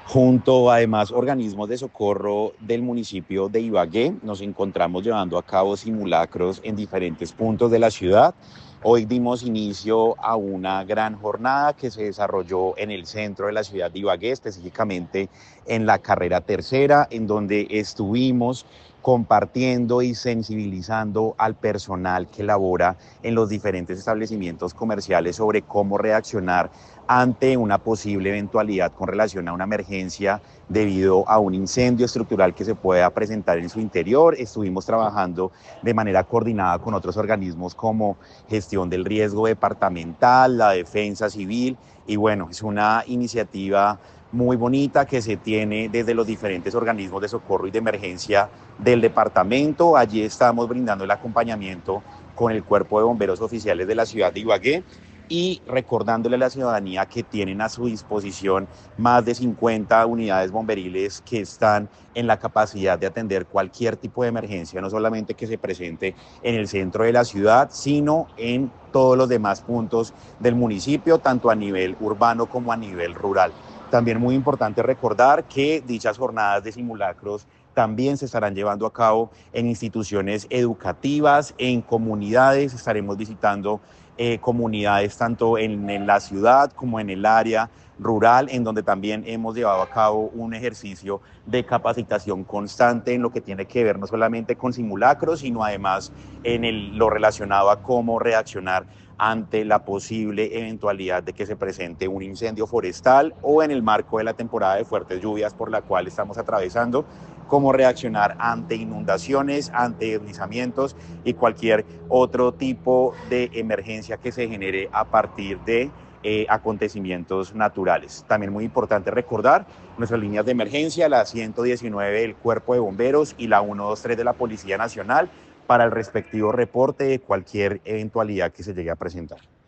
Junto a además organismos de socorro del municipio de Ibagué, nos encontramos llevando a cabo simulacros en diferentes puntos de la ciudad. Hoy dimos inicio a una gran jornada que se desarrolló en el centro de la ciudad de Ibagué, específicamente en la carrera tercera, en donde estuvimos compartiendo y sensibilizando al personal que labora en los diferentes establecimientos comerciales sobre cómo reaccionar ante una posible eventualidad con relación a una emergencia debido a un incendio estructural que se pueda presentar en su interior. Estuvimos trabajando de manera coordinada con otros organismos como gestión del riesgo departamental, la defensa civil y bueno, es una iniciativa muy bonita que se tiene desde los diferentes organismos de socorro y de emergencia del departamento. Allí estamos brindando el acompañamiento con el Cuerpo de Bomberos Oficiales de la ciudad de Ibagué y recordándole a la ciudadanía que tienen a su disposición más de 50 unidades bomberiles que están en la capacidad de atender cualquier tipo de emergencia, no solamente que se presente en el centro de la ciudad, sino en todos los demás puntos del municipio, tanto a nivel urbano como a nivel rural. También muy importante recordar que dichas jornadas de simulacros también se estarán llevando a cabo en instituciones educativas, en comunidades. Estaremos visitando comunidades tanto en la ciudad como en el área rural, en donde también hemos llevado a cabo un ejercicio de capacitación constante en lo que tiene que ver no solamente con simulacros, sino además en lo relacionado a cómo reaccionar ante la posible eventualidad de que se presente un incendio forestal o en el marco de la temporada de fuertes lluvias por la cual estamos atravesando, cómo reaccionar ante inundaciones, ante deslizamientos y cualquier otro tipo de emergencia que se genere a partir de acontecimientos naturales. También muy importante recordar nuestras líneas de emergencia, la 119 del Cuerpo de Bomberos y la 123 de la Policía Nacional, para el respectivo reporte de cualquier eventualidad que se llegue a presentar.